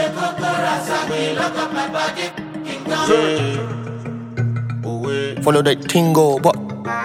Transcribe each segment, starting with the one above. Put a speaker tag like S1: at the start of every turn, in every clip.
S1: Follow that tingo, but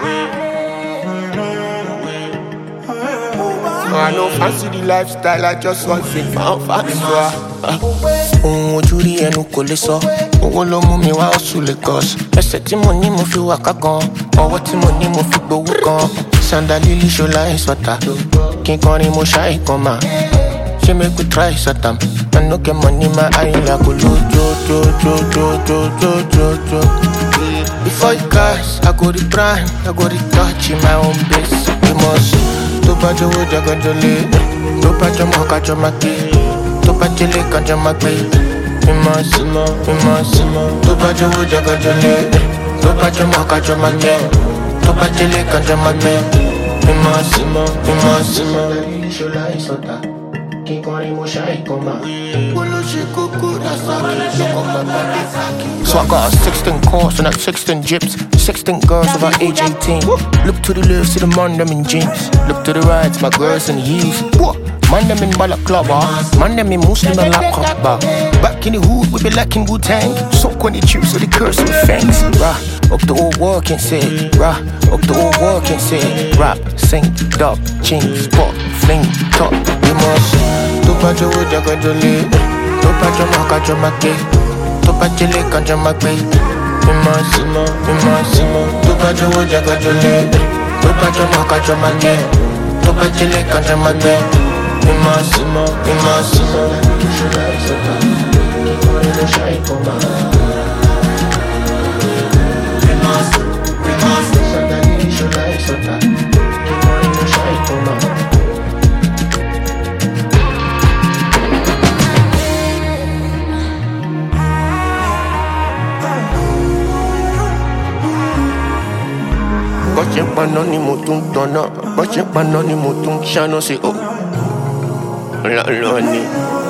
S1: I no fancy the lifestyle, I just want fit for fast. Ojú rí ẹnu kò lè sọ, owó ló mú mi wá oṣù Lagos. Ẹsẹ̀ tí mo ní mo fi wà ká gan, ọwọ́ tí mo ní mo fi gbowó gan. Sandalili ṣọlá ìsọ̀tà, kí n kọrin mo ṣáì kan mà. She make we try Satam. I no get money, my eye like go jo. Before you guys, I go the prime, I go the touch in my own base. We must to bajo jaga jole, to bajo maka jomake, to bajele kanjamake. We must to bajo jaga jole, to bajo maka jomake, to bajele kanjamake. We must. So I got a 16 course and that 16 gyps, 16 girls about age 18. Look to the left, see the man them in jeans. Look to the right, my girls in heels. Man them in balaclava, man them in Muslim and laptop bar. Back in the hood, we be lacking Wu-Tang. Soak on the chips with the curse with fangs. Rah, up the old work and say, rah, up the old work and say, rap, sing, dub, ching, spot, fling, top, we must. To bajo jaga jole, to bajo maka jomake, to bajele kanjamake. We must. To bajo jaga jole, to bajo maka jomake, to bajele kanjamake. We must. Bọ́ṣẹ́ paná ni mo tún tọ̀nà, bọ́ṣẹ́ paná ni mo tún ṣáná sí o. Lọ́ni.